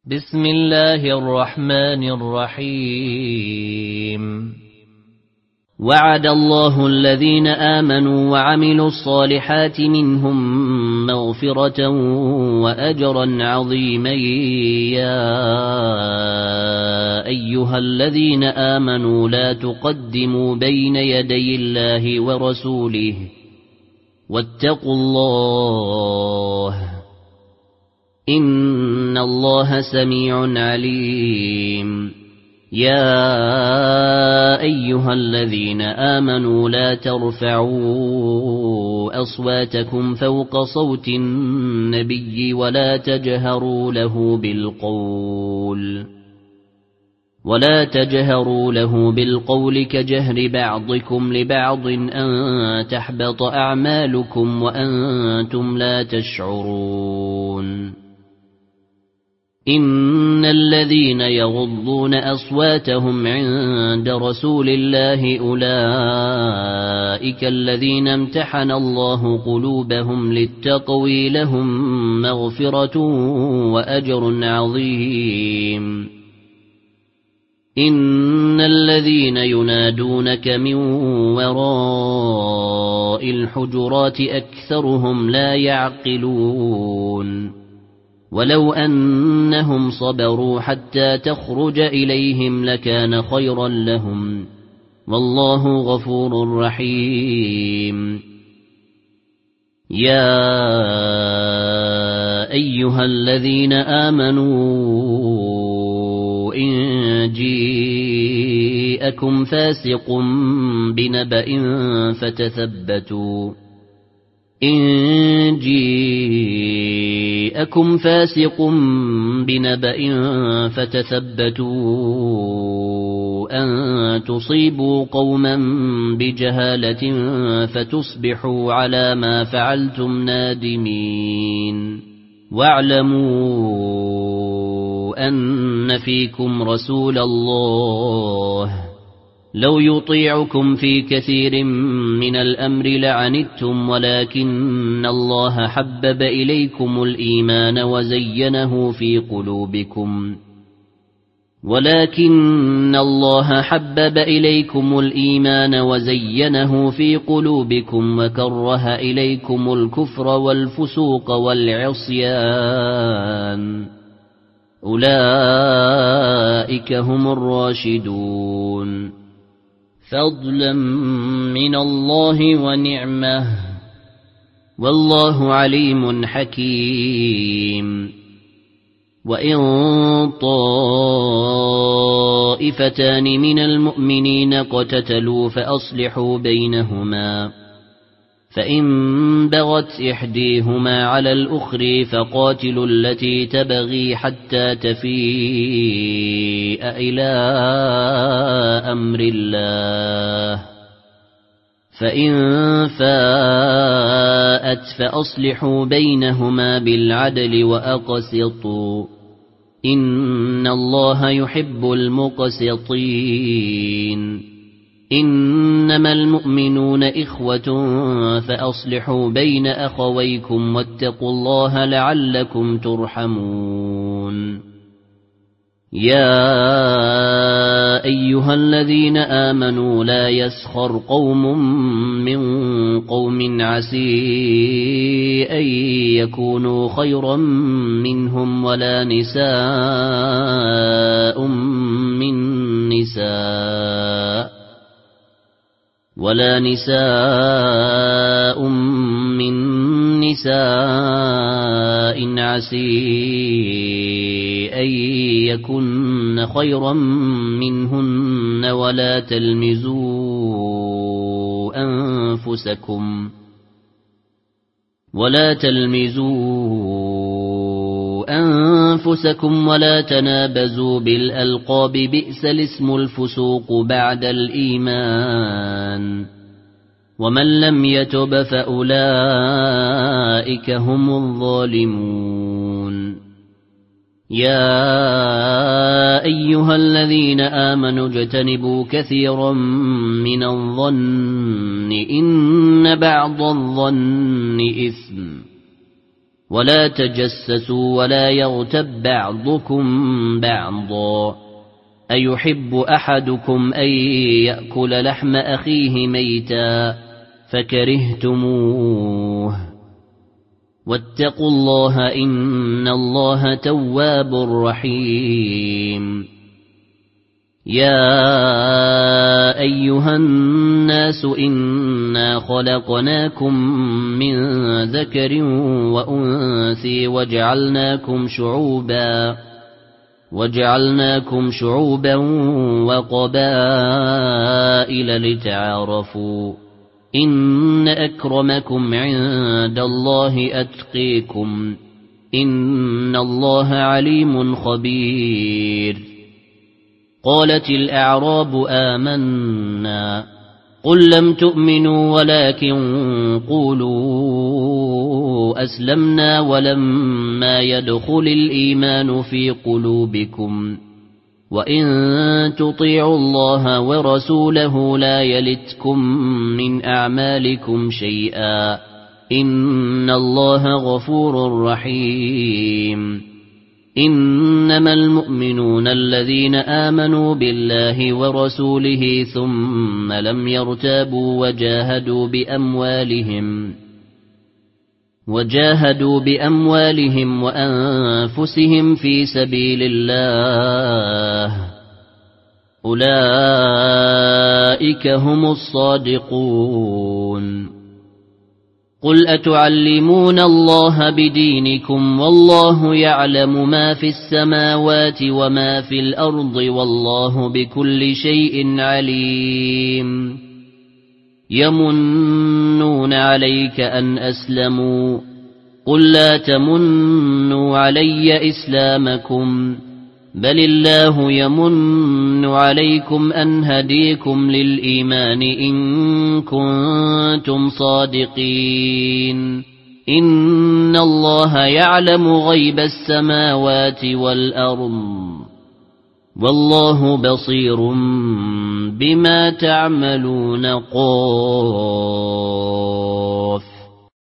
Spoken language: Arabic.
بسم الله الرحمن الرحيم. وعد الله الذين آمنوا وعملوا الصالحات منهم مغفرة وأجرا عظيما. يا أيها الذين آمنوا لا تقدموا بين يدي الله ورسوله واتقوا الله إن الله سميع عليم. يا أيها الذين آمنوا لا ترفعوا أصواتكم فوق صوت النبي ولا تجهروا له بالقول كجهر بعضكم لبعض أن تحبط أعمالكم وأنتم لا تشعرون. إن الذين يغضون أصواتهم عند رسول الله أولئك الذين امتحن الله قلوبهم للتقوى لهم مغفرة وأجر عظيم. إن الذين ينادونك من وراء الحجرات أكثرهم لا يعقلون. ولو أنهم صبروا حتى تخرج إليهم لكان خيرا لهم والله غفور رحيم. يا أيها الذين آمنوا إن جاءكم فاسق بنبأ فتثبتوا أن تصيبوا قوما بجهالة فتصبحوا على ما فعلتم نادمين. واعلموا أن فيكم رسول الله لو يطيعكم في كثير من الأمر لعنتم ولكن الله حبب إليكم الإيمان وزينه في قلوبكم وكره إليكم الكفر والفسوق والعصيان أولئك هم الراشدون فضلا من الله ونعمه والله عليم حكيم. وإن طائفتان من المؤمنين اقتتلوا فأصلحوا بينهما فإن بغت إحديهما على الأخرى فقاتلوا التي تبغي حتى تفيء إلى أمر الله فإن فاءت فأصلحوا بينهما بالعدل وأقسطوا إن الله يحب المقسطين. إنما المؤمنون إخوة فأصلحوا بين أخويكم واتقوا الله لعلكم ترحمون. يا أيها الذين آمنوا لا يسخر قوم من قوم عسى أن يكونوا خيرا منهم ولا نساء من نساء عسى أن يكن خيرا منهن ولا تلمزوا أنفسكم ولا تنابزوا بالألقاب بئس الاسم الفسوق بعد الإيمان ومن لم يتب فأولئك هم الظالمون. يا أيها الذين آمنوا اجتنبوا كثيرا من الظن إن بعض الظن إثم ولا تجسسوا ولا يغتب بعضكم بعضا أيحب أحدكم أن يأكل لحم أخيه ميتا فكرهتموه واتقوا الله إن الله تواب رحيم يا أيها الناس إنا خلقناكم من ذكر وأنثى وجعلناكم شعوبا وقبائل لتعارفوا إن أكرمكم عند الله أتقيكم إن الله عليم خبير قالت الأعراب آمنا قل لم تؤمنوا ولكن قولوا أسلمنا ولما يدخل الإيمان في قلوبكم وإن تطيعوا الله ورسوله لا يلتكم من أعمالكم شيئا إن الله غفور رحيم إنما المؤمنون الذين آمنوا بالله ورسوله ثم لم يرتابوا وجاهدوا بأموالهم وأنفسهم في سبيل الله أولئك هم الصادقون قل أتعلمون الله بدينكم والله يعلم ما في السماوات وما في الأرض والله بكل شيء عليم يمنون عليك أن أسلموا قل لا تمنوا علي إسلامكم بل الله يمن عليكم أن هديكم للإيمان إن كنتم صادقين إن الله يعلم غيب السماوات والأرض والله بصير بما تعملون قاف